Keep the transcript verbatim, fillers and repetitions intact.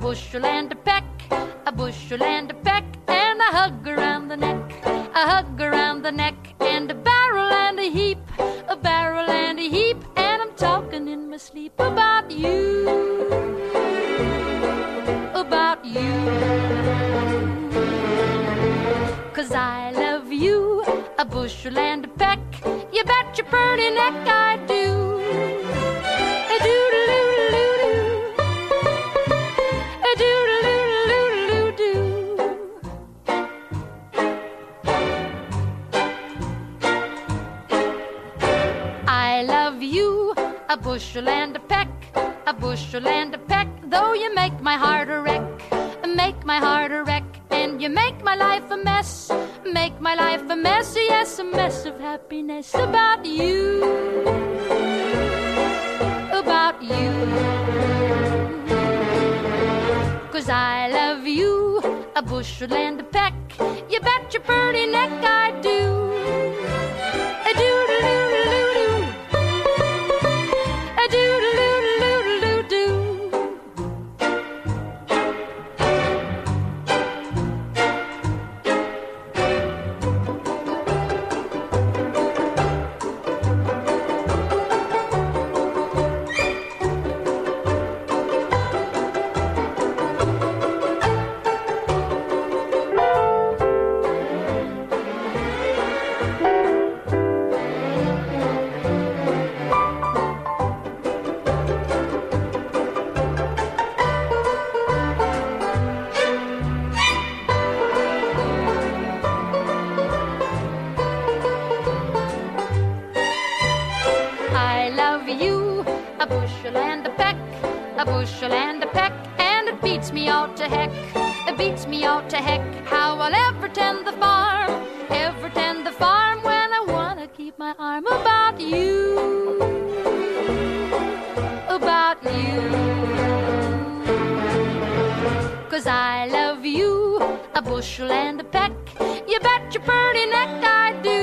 bushel and a peck, a bushel and a peck, and a hug around the neck, a hug around the neck, and a barrel and a heap, a barrel and a heap, and I'm talking in my sleep about you, about you, 'cause I love you, a bushel and a peck, you bet your pretty neck I do. A doodle-oo-doo-doo, a doodle-oo-doo-doo-doo. I love you, a bushel and a peck, a bushel and a peck, though you make my heart a wreck, make my heart a wreck, and you make my life a mess, make my life a mess, yes, a mess of happiness about you, about you, 'cause I love you, a bushel and a peck, you bet your pretty neck I do. A doodle-oo-doo-doo, a doodle-oo-doo-doo-doo. I love you, a bushel and a peck, a bushel and a peck, and it beats me out to heck, it beats me out to heck, how I'll ever tend the farm, ever tend the farm when I wanna keep my arm about you, about you, 'cause I love you, a bushel and a peck, you bet your pretty neck I do.